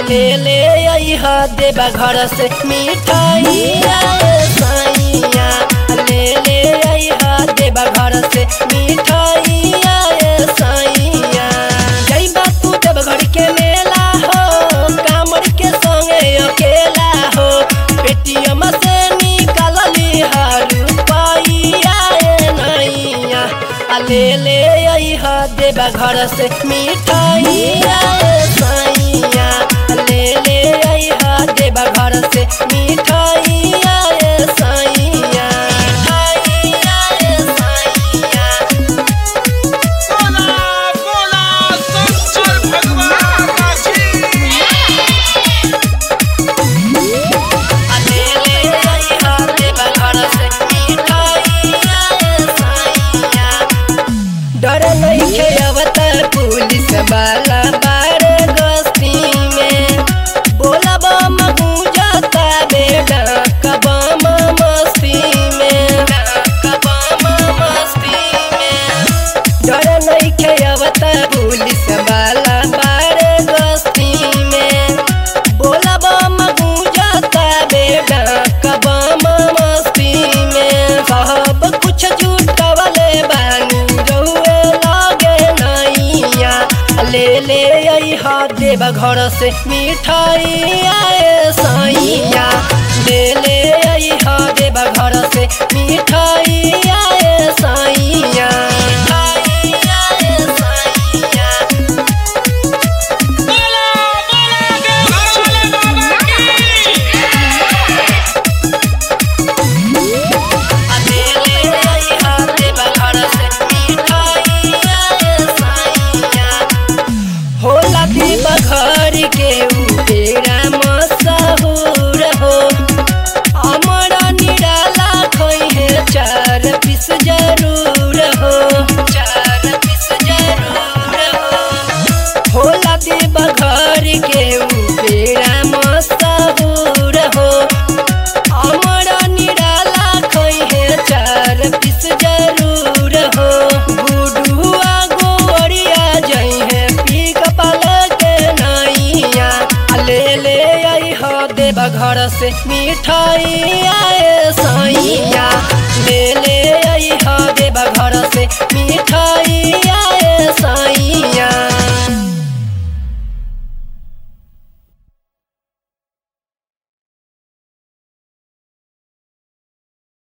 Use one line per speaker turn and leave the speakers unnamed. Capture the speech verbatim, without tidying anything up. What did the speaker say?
ले ले अइहा देबा घर से मिठाइया साइया ले ले अइहा देबा घर से मिठाइया साइया जइबा तू देव घर के मेला हो कामर के संगे अकेला हो पेटीएम से निकाल लिहा रुपइया नैया ले ले अइहा देबा घर से मिठाइया साइया ले ले अइहा देबा घर से मिठाइया साइया मिठाइया साइया
बोला बोला शंकर भगवान की
ले ले अइहा देबा घर से मिठाइया साइया डर नइखे अवतार पुलिस वाला बार गस्ती में बोला बम गूंजता बेटा कबम मस्ती में कबम मस्ती में डर नइखे अवतार पुलिस वाला बार गस्ती में बोला बम गूंजता बेटा कबम मस्ती में सब कुछ जुटवले बानी रहुए लागे नैया ले ले अइहा देबा घर से मिठाइया साइया ले ले अइहा देबा घर से मिठाइया साइया मिठाइया साइया
बोला बोला के भोले बाबा की
ले ले अइहा देबा घर से मिठाइया साइया होला देबा घर के उबेरा मशहूर हो हमरा निराला खइहे चार पीस जरूर हो चार पीस जरूर हो होला देबा घर के उबेरा मशहूर हो हमरा निराला खइहे चार पीस जरूर हो गुडुआ गोरिया जइहे पीक पाल के नैया ले ले अइहा देबा घर से मिठाइया साइया ले ले अइहा देबा घर से मिठाइया साइया।